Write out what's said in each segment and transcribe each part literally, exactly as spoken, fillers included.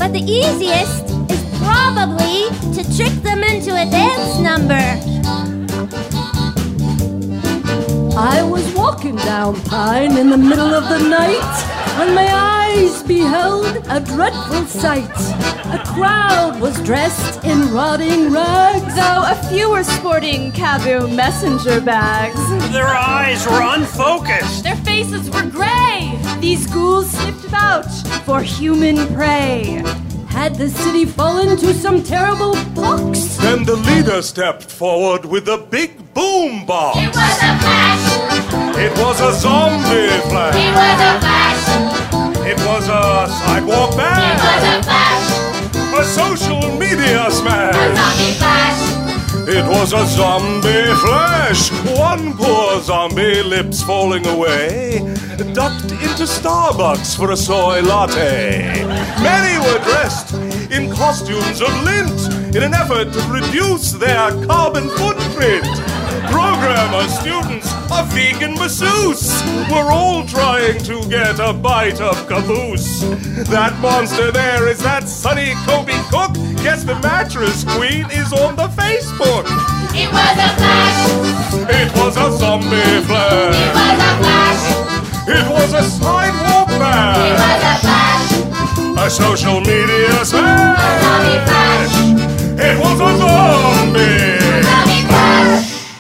But the easiest is probably to trick them into a dance number. I was walking down Pine in the middle of the night when my eyes beheld a dreadful sight. A crowd was dressed in rotting rags, though a few were sporting Cabot messenger bags. Their eyes were unfocused. Their faces were gray. These ghouls sniffed about for human prey. Had the city fallen to some terrible box? Then the leader stepped forward with a big boom box. It was a flash. It was a zombie flash. It was a flash. It was a sidewalk bash. It was a flash. A social media smash. A zombie flash. It was a zombie flash. One poor zombie, lips falling away, ducked into Starbucks for a soy latte. Many were dressed in costumes of lint in an effort to reduce their carbon footprint. Programmers, students, a vegan masseuse were all trying to get a bite of caboose. That monster there is that Sunny Kobe Cook. Guess the mattress queen is on the Facebook. It was a flash. It was a zombie flash. It was a flash. It was a sidewalk bash. It was a flash. A social media smash. A zombie flash. It was a zombie. A zombie flash.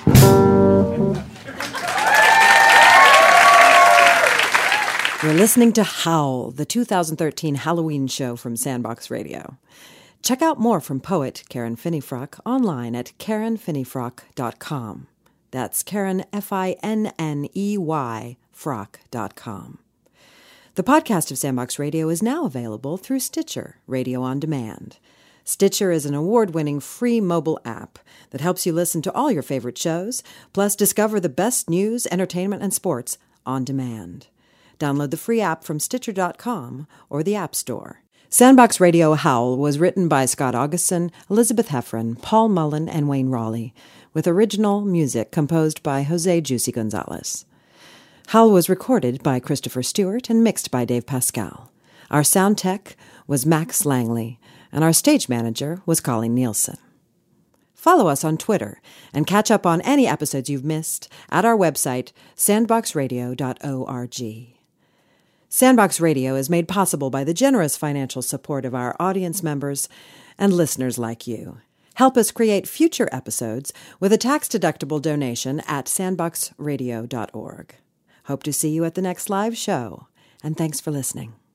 You're listening to Howl, the two thousand thirteen Halloween show from Sandbox Radio. Check out more from poet Karen Finneyfrock online at karen finneyfrock dot com. That's Karen, F I N N E Y, frock dot com. The podcast of Sandbox Radio is now available through Stitcher, Radio on Demand. Stitcher is an award-winning free mobile app that helps you listen to all your favorite shows, plus discover the best news, entertainment, and sports on demand. Download the free app from Stitcher dot com or the App Store. Sandbox Radio Howl was written by Scott Augustin, Elizabeth Heffron, Paul Mullen, and Wayne Raleigh, with original music composed by Jose Juicy Gonzalez. Howl was recorded by Christopher Stewart and mixed by Dave Pascal. Our sound tech was Max Langley, and our stage manager was Colleen Nielsen. Follow us on Twitter and catch up on any episodes you've missed at our website, sandbox radio dot org. Sandbox Radio is made possible by the generous financial support of our audience members and listeners like you. Help us create future episodes with a tax-deductible donation at sandbox radio dot org. Hope to see you at the next live show, and thanks for listening.